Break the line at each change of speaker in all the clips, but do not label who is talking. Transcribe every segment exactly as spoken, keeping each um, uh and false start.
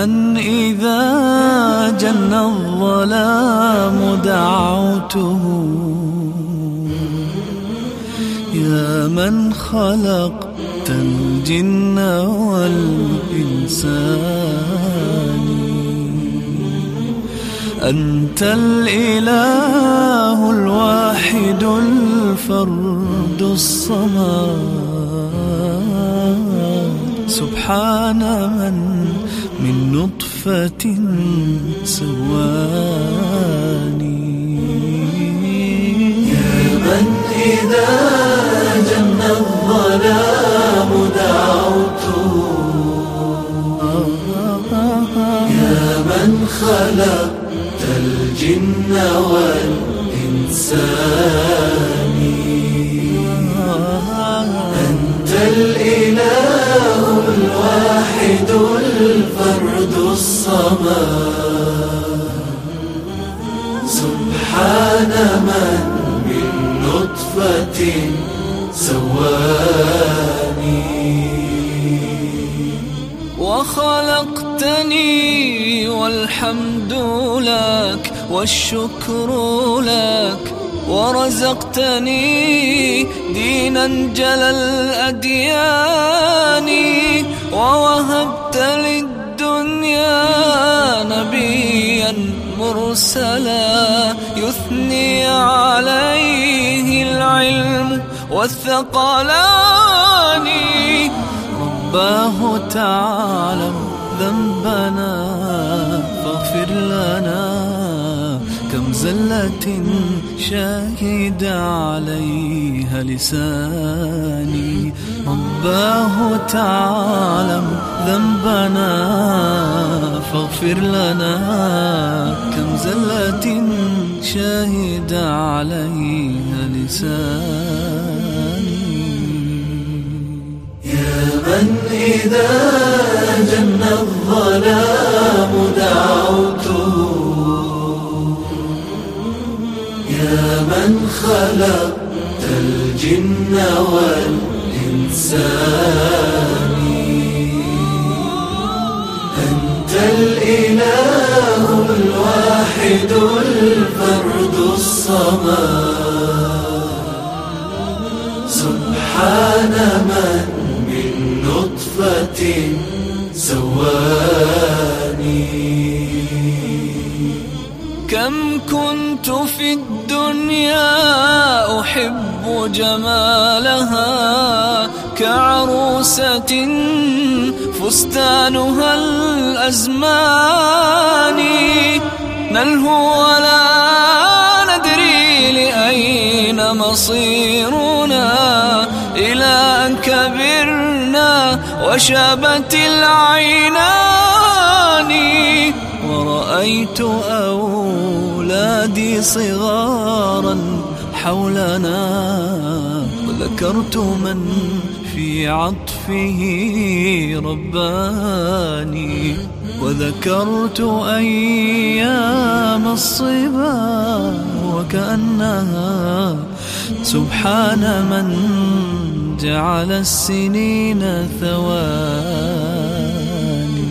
من إذا جن الظلام دعوته، يا من خلقت الجن والإنسان. أنت الإله الواحد الفرد الصمد، سبحان من من نطفة سواني.
يا من إذا جن الظلام دعوته، يا من خلقت الجن والإنسان. أنت الإله الواحد الفرد الصمد، سبحان من من نطفة سواني.
وخلقتني والحمد لك والشكر لك، ورزقتني دينا جل الأديان، ووهبت للدنيا نبيا مرسلا يثني عليه العلم والثقلان. رباه تعلم ذنبنا فاغفر لنا، كم زلة شهد عليها لساني. رباه تعلم ذنبنا فاغفر لنا، كم زلة شهد عليها لساني.
يا من إذا جن الظلام دعوته، يا من خلقت الجن والإنسان. أنت الإله الواحد الفرد الصمد، سبحان من من نطفة سواني.
كم كنت في الدنيا أحب جمالها، كعروسة فستانها الأزمان. نلهو ولا ندري لأين مصيرنا، إلى أن كبرنا وشابت العينان. ورأيت أولادي صغارا حولنا، وذكرت من في عطفه رباني. وذكرت أيام الصبا وكأنها سبحان من جعل السنين ثواني.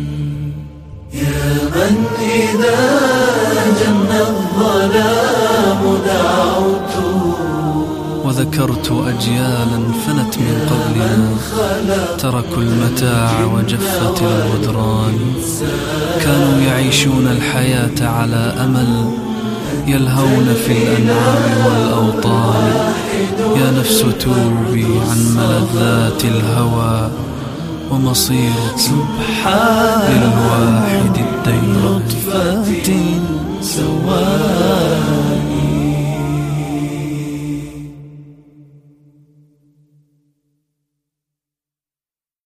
يا من إذا جن الظلام دعوته،
وذكرت أجيالا فنت من قبلنا، تركوا المتاع وجفت الغدران. كانوا يعيشون الحياة على أمل، يلهون في الأنعام والأوطان. يا نفس توبي عن ملذات الهوى، ومصيرك للهدى